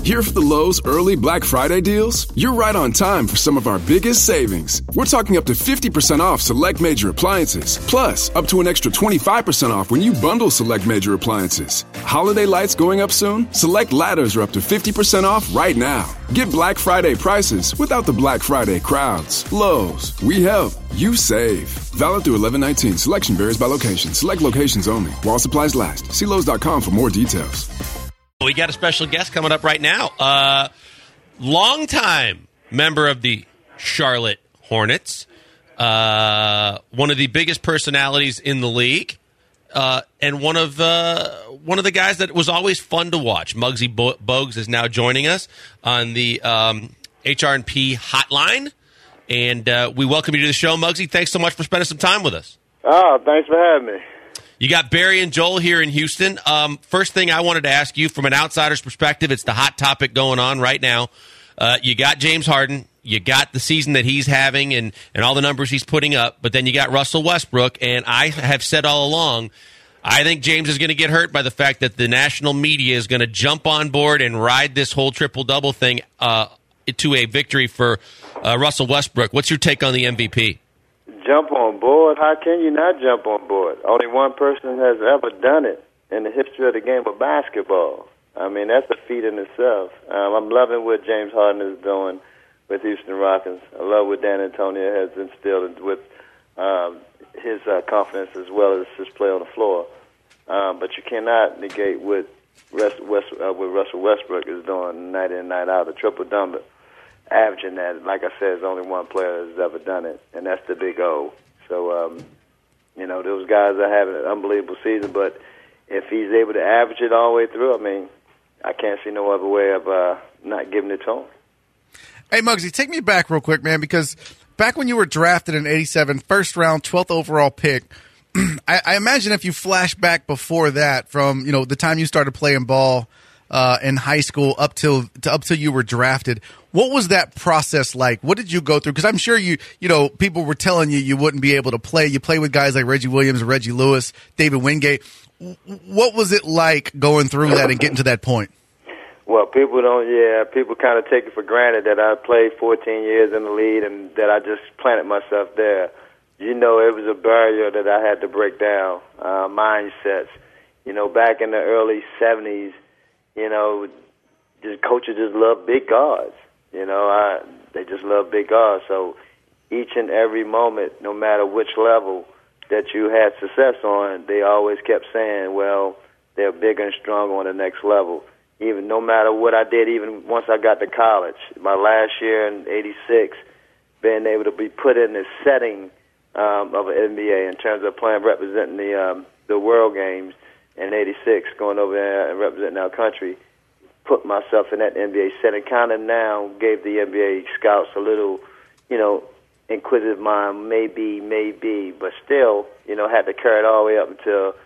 Here for the Lowe's early Black Friday deals? You're right on time for some of our biggest savings. We're talking up to 50% off select major appliances. Plus, up to an extra 25% off when you bundle select major appliances. Holiday lights going up soon? Select ladders are up to 50% off right now. Get Black Friday prices without the Black Friday crowds. Lowe's, we help, you save. Valid through 11/19. Selection varies by location. Select locations only. While supplies last. See Lowe's.com for more details. We got a special guest coming up right now. Longtime member of the Charlotte Hornets. One of the biggest personalities in the league. And one of the guys that was always fun to watch. Muggsy Bogues is now joining us on the HR&P hotline. And we welcome you to the show, Muggsy. Thanks so much for spending some time with us. Oh, thanks for having me. You got Barry and Joel here in Houston. First thing I wanted to ask you, from an outsider's perspective, it's the hot topic going on right now. You got James Harden. You got the season that he's having and all the numbers he's putting up. But then you got Russell Westbrook. And I have said all along, I think James is going to get hurt by the fact that the national media is going to jump on board and ride this whole triple-double thing to a victory for Russell Westbrook. What's your take on the MVP? Jump on board? How can you not jump on board? Only one person has ever done it in the history of the game of basketball. I mean, that's a feat in itself. I'm loving what James Harden is doing with Houston Rockets. I love what Dan Antonio has instilled with his confidence as well as his play on the floor. But you cannot negate what Russell Westbrook is doing night in, night out, a triple-double. Averaging that, like I said, there's only one player that's ever done it, and that's the Big O. So, those guys are having an unbelievable season, but if he's able to average it all the way through, I mean, I can't see no other way of not giving it to him. Hey, Muggsy, take me back real quick, man, because back when you were drafted in '87, first round, 12th overall pick, I imagine if you flash back before that from, the time you started playing ball in high school up till you were drafted, what was that process like? What did you go through? Because I'm sure people were telling you wouldn't be able to play. You play with guys like Reggie Williams, Reggie Lewis, David Wingate. What was it like going through that and getting to that point? Well, people kind of take it for granted that I played 14 years in the league and that I just planted myself there. It was a barrier that I had to break down, mindsets. Back in the early 70s, the coaches just love big guards. They just love big guards. So each and every moment, no matter which level that you had success on, they always kept saying, well, they're bigger and stronger on the next level. Even no matter what I did, even once I got to college, my last year in '86, being able to be put in this setting of an NBA in terms of representing the World Games in '86, going over there and representing our country, put myself in that NBA setting, kind of now gave the NBA scouts a little, inquisitive mind, maybe, but still, had to carry it all the way up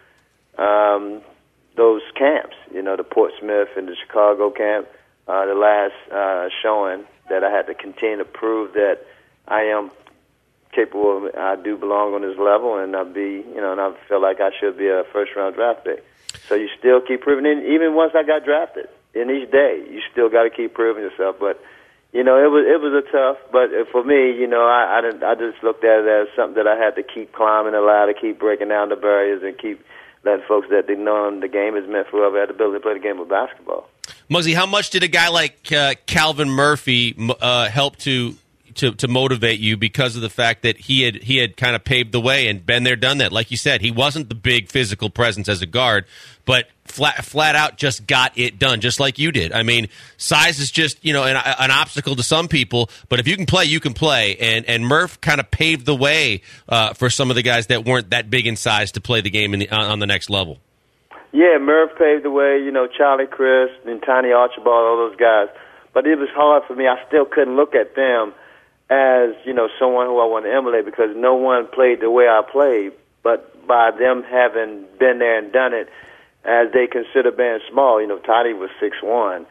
until those camps, the Portsmouth and the Chicago camp, the last showing that I had to continue to prove that I am capable of, I do belong on this level, and and I feel like I should be a first-round draft pick. So you still keep proving it, even once I got drafted. In each day, you still got to keep proving yourself. But it was a tough. But for me, I just looked at it as something that I had to keep climbing the ladder, keep breaking down the barriers, and keep letting folks that they know the game is meant for whoever had the ability to play the game of basketball. Muggsy, how much did a guy like Calvin Murphy help to motivate you because of the fact that he had kind of paved the way and been there, done that? Like you said, he wasn't the big physical presence as a guard, but flat out just got it done, just like you did. I mean, size is just an obstacle to some people, but if you can play, you can play. And Murph kind of paved the way for some of the guys that weren't that big in size to play the game on the next level. Yeah, Murph paved the way. Charlie Crist and Tiny Archibald, all those guys. But it was hard for me. I still couldn't look at them as, someone who I want to emulate because no one played the way I played. But by them having been there and done it, as they consider being small, Toddy was 6'1",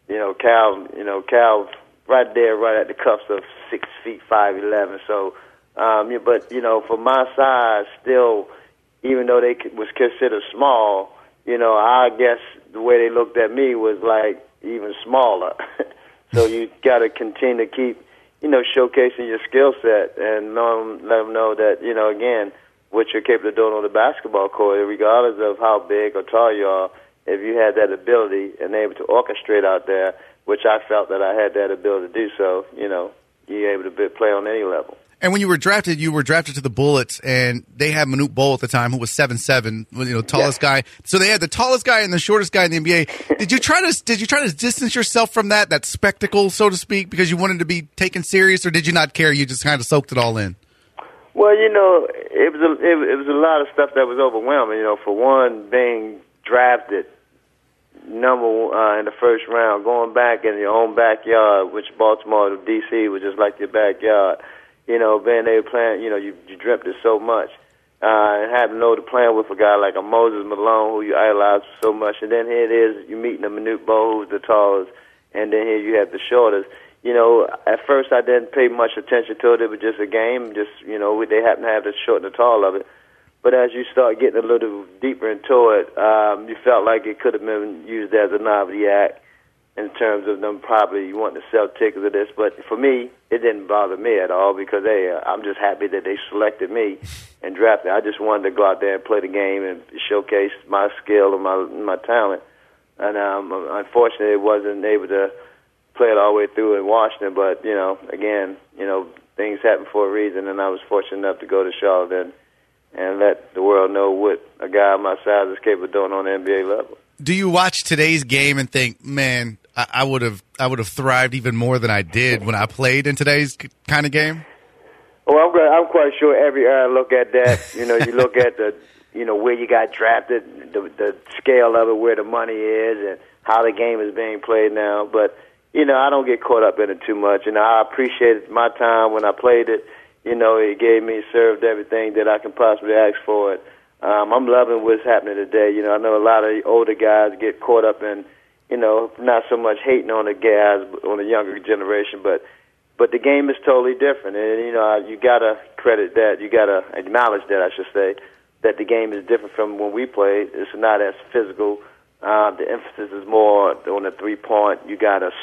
Cal right there, right at the cuffs of 6 feet 5'11". So, but for my size, still, even though they was considered small, I guess the way they looked at me was like even smaller. So you got to continue to keep, showcasing your skill set and let them know that, again, what you're capable of doing on the basketball court, regardless of how big or tall you are, if you had that ability and able to orchestrate out there, which I felt that I had that ability to do so, you're able to play on any level. And when you were drafted to the Bullets, and they had Manute Bol at the time, who was 7'7", tallest guy. So they had the tallest guy and the shortest guy in the NBA. Did you try to distance yourself from that spectacle, so to speak, because you wanted to be taken serious, or did you not care? You just kind of soaked it all in. Well, it was a lot of stuff that was overwhelming. For one, being drafted in the first round, going back in your own backyard, which Baltimore to D.C. was just like your backyard. Being able to play, you dreamt it so much. And having to playing with a guy like a Moses Malone, who you idolize so much. And then here it is, you're meeting a Manute Bol, who's the tallest, and then here you have the shortest. At first I didn't pay much attention to it. It was just a game. They happen to have the short and the tall of it. But as you start getting a little deeper into it, you felt like it could have been used as a novelty act in terms of them probably wanting to sell tickets of this. But for me, it didn't bother me at all because, I'm just happy that they selected me and drafted. I just wanted to go out there and play the game and showcase my skill and my talent. And unfortunately, I wasn't able to play it all the way through in Washington. But, again, things happen for a reason, and I was fortunate enough to go to Charlotte and let the world know what a guy my size is capable of doing on the NBA level. Do you watch today's game and think, man, I would have thrived even more than I did when I played in today's kind of game? Well, I'm quite sure every era look at that. You look at the, where you got drafted, the scale of it, where the money is, and how the game is being played now. But I don't get caught up in it too much. I appreciated my time when I played it. It gave me, served everything that I can possibly ask for it. I'm loving what's happening today. I know a lot of the older guys get caught up in, not so much hating on the guys, on the younger generation, but the game is totally different. And, you got to credit that. You got to acknowledge that, I should say, that the game is different from when we played. It's not as physical. The emphasis is more on the three-point. You got a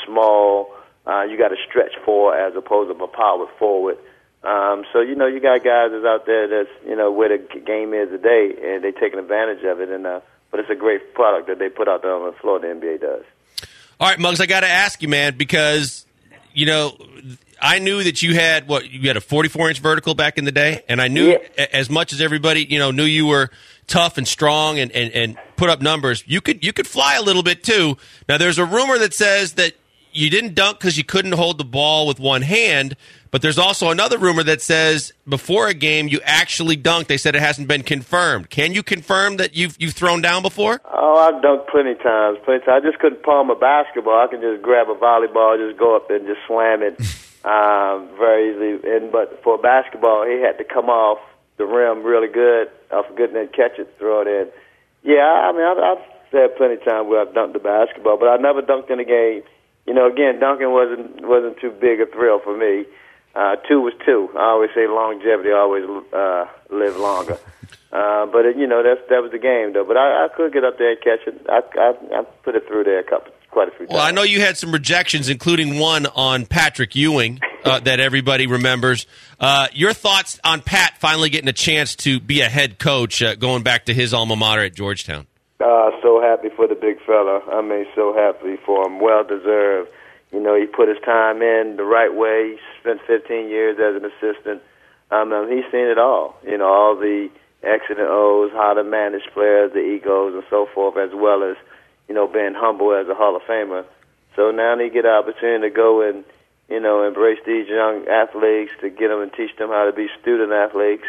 you got a stretch forward as opposed to a power forward. So, you got guys that's out there that's, where the game is today, and they're taking advantage of it. But it's a great product that they put out there on the floor, the NBA does. All right, Muggs, I got to ask you, man, because, I knew that you had a 44-inch vertical back in the day, and I knew as much as everybody, knew you were tough and strong and put up numbers, you could fly a little bit too. Now, there's a rumor that says that you didn't dunk because you couldn't hold the ball with one hand, but there's also another rumor that says before a game you actually dunked. They said it hasn't been confirmed. Can you confirm that you've thrown down before? Oh, I've dunked plenty of times. I just couldn't palm a basketball. I can just grab a volleyball, just go up there and just slam it very easily. But for a basketball, he had to come off the rim really good, and then catch it, throw it in. Yeah, I've had plenty of times where I've dunked the basketball, but I never dunked in a game. Again, dunking wasn't too big a thrill for me. 2 was 2. I always say longevity always live longer. But that was the game though. But I could get up there and catch it. I put it through there quite a few times. Well, I know you had some rejections, including one on Patrick Ewing that everybody remembers. Your thoughts on Pat finally getting a chance to be a head coach, going back to his alma mater at Georgetown? So happy for the big fella. So happy for him. Well deserved. He put his time in the right way. He spent 15 years as an assistant. He's seen it all. All the X's and O's, how to manage players, the egos, and so forth, as well as, being humble as a Hall of Famer. So now he get an opportunity to go and, embrace these young athletes, to get them and teach them how to be student athletes,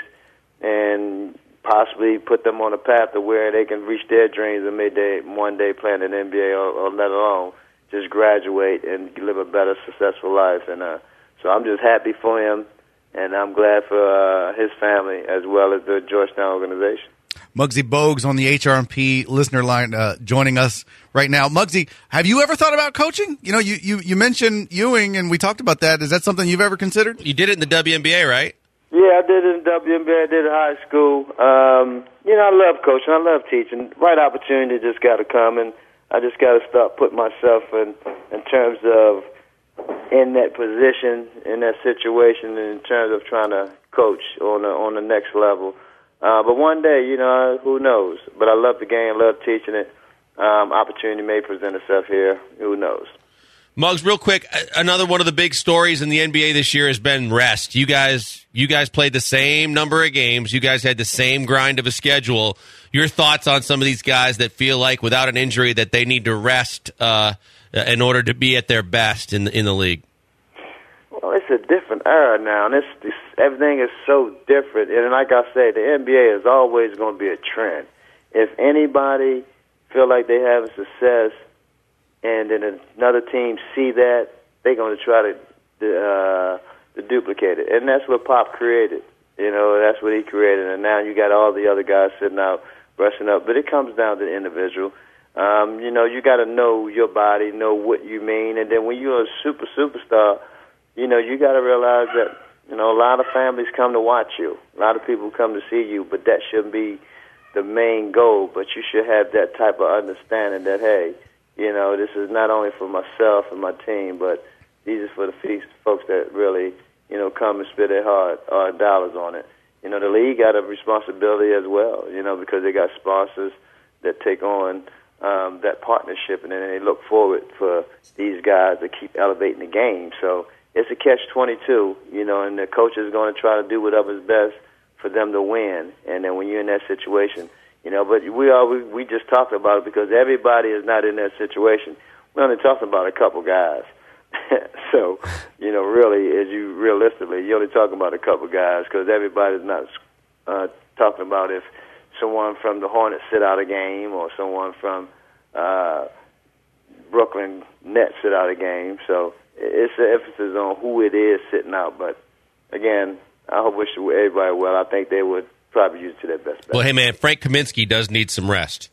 and possibly put them on a path to where they can reach their dreams and one day play in the NBA or let alone just graduate and live a better, successful life. And so I'm just happy for him, and I'm glad for his family as well as the Georgetown organization. Muggsy Bogues on the HRMP listener line joining us right now. Muggsy, have you ever thought about coaching? You mentioned Ewing, and we talked about that. Is that something you've ever considered? You did it in the WNBA, right? Yeah, I did it in WNBA. I did it in high school. I love coaching. I love teaching. Right opportunity just got to come, and I just got to start putting myself in terms of in that position, in that situation, in terms of trying to coach on the next level. But one day, who knows? But I love the game, love teaching it. Opportunity may present itself here. Who knows? Muggs, real quick, another one of the big stories in the NBA this year has been rest. You guys played the same number of games. You guys had the same grind of a schedule. Your thoughts on some of these guys that feel like without an injury that they need to rest in order to be at their best in the league? Well, it's a different era now, and everything is so different. And like I say, the NBA is always going to be a trend. If anybody feel like they have success, and then another team see that, they're going to try to duplicate it. And that's what Pop created. That's what he created. And now you got all the other guys sitting out, brushing up. But it comes down to the individual. You got to know your body, know what you mean. And then when you're a superstar, you got to realize that, a lot of families come to watch you. A lot of people come to see you, but that shouldn't be the main goal. But you should have that type of understanding that, hey, this is not only for myself and my team, but these are for the folks that really, come and spend their hard dollars on it. The league got a responsibility as well, because they got sponsors that take on that partnership, and then they look forward for these guys to keep elevating the game. So it's a catch-22, and the coach is going to try to do whatever's best for them to win. And then when you're in that situation, but we just talked about it because everybody is not in that situation. We're only talking about a couple guys. So, really, realistically, you're only talking about a couple guys because everybody's not talking about if someone from the Hornets sit out a game or someone from Brooklyn Nets sit out a game. So it's the emphasis on who it is sitting out. But, again, I wish everybody well. I think they would probably use it to their best. Well, hey, man, Frank Kaminsky does need some rest.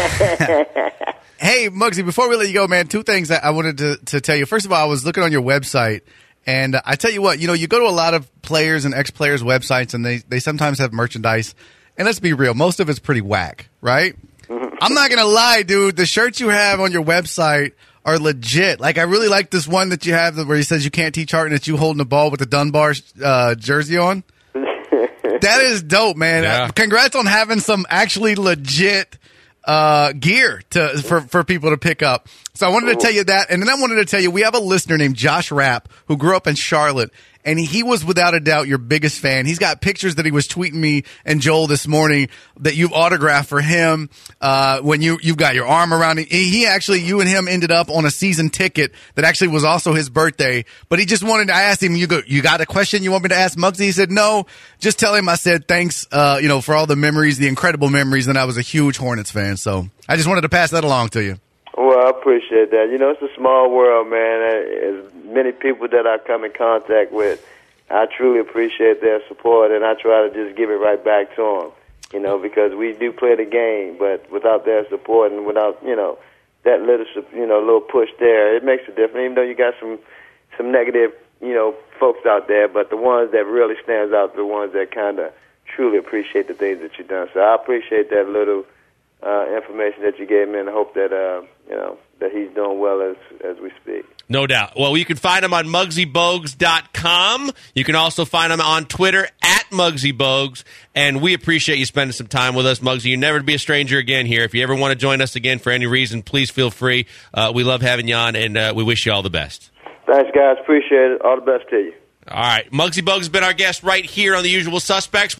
Hey, Muggsy, before we let you go, man, two things that I wanted to tell you. First of all, I was looking on your website, and I tell you what, you go to a lot of players and ex-players' websites, and they sometimes have merchandise. And let's be real, most of it's pretty whack, right? I'm not going to lie, dude. The shirts you have on your website are legit. Like, I really like this one that you have where he says you can't teach art, and it's you holding the ball with the Dunbar jersey on. That is dope, man. Yeah. Congrats on having some actually legit gear for people to pick up. So I wanted to tell you that. And then I wanted to tell you, we have a listener named Josh Rapp who grew up in Charlotte. And he was without a doubt your biggest fan. He's got pictures that he was tweeting me and Joel this morning that you've autographed for him when you've got your arm around him. He actually, you and him ended up on a season ticket that actually was also his birthday. But he just wanted, I asked him, you got a question you want me to ask Muggsy? He said, no, just tell him I said thanks, for all the memories, the incredible memories. And I was a huge Hornets fan. So I just wanted to pass that along to you. Well, I appreciate that. It's a small world, man. As many people that I come in contact with, I truly appreciate their support, and I try to just give it right back to them, because we do play the game, but without their support and without, that little push there, it makes a difference, even though you got some negative, folks out there, but the ones that really stands out, the ones that kind of truly appreciate the things that you've done. So I appreciate that little information that you gave me, and I hope that that he's doing well as we speak. No doubt. Well, you can find him on MuggsyBogues.com. You can also find him on Twitter at MuggsyBogues. And we appreciate you spending some time with us, Muggsy. You'll never be a stranger again here. If you ever want to join us again for any reason, please feel free. We love having you on, and we wish you all the best. Thanks, guys. Appreciate it. All the best to you. All right. Muggsy Bogues has been our guest right here on The Usual Suspects.